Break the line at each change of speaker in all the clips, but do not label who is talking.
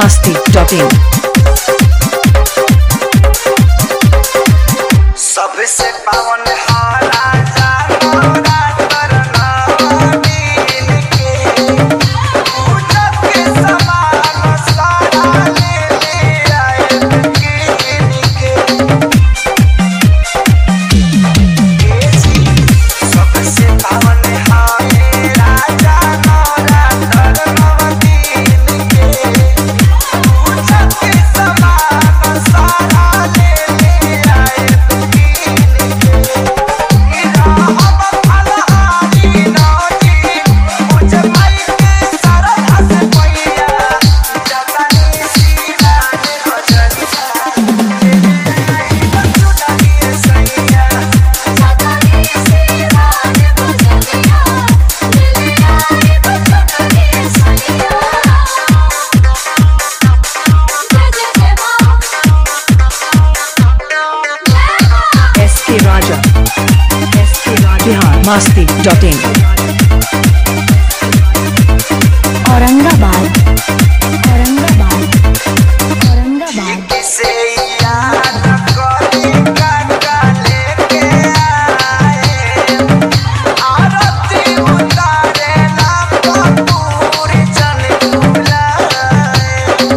biharmasti.in
सबसे पावन राजा मोरा करना नील के पूजक के समान सारा ले आए कीन के सबसे पावन राजा मोरा करना नील के पूजक के समान सारा ले आए
biharmasti.in
औरंगाबाद
से याद करी काका लेके आए आरती उतारे ना कपूर चल बुलाए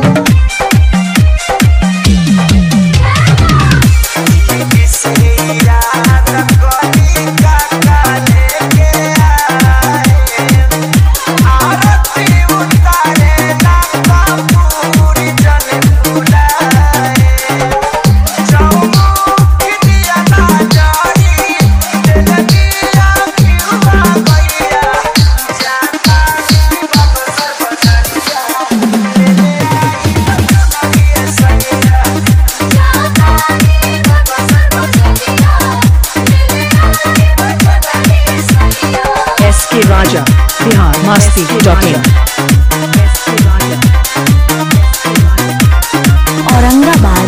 से याद करी काका लेके आए आरती उतारे ना कपूर चल बुलाए
biharmasti.in
औरंगाबाद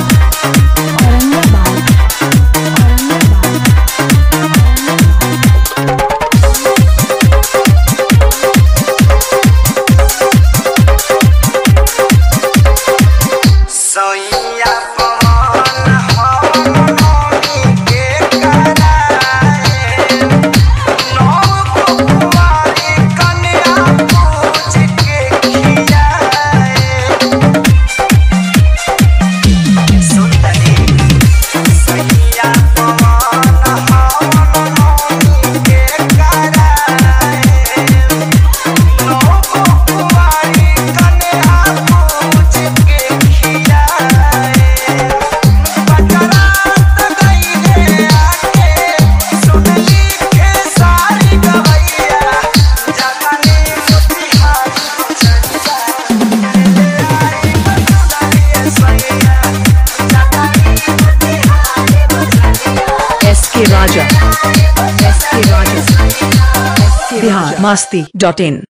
सैया पवन हमनी के कराए नौ कुमारी कन्या पूज के खियाए सुतली सैया पवन हमनी के कराए नौ कुमारी कन्या पूज के
biharmasti.in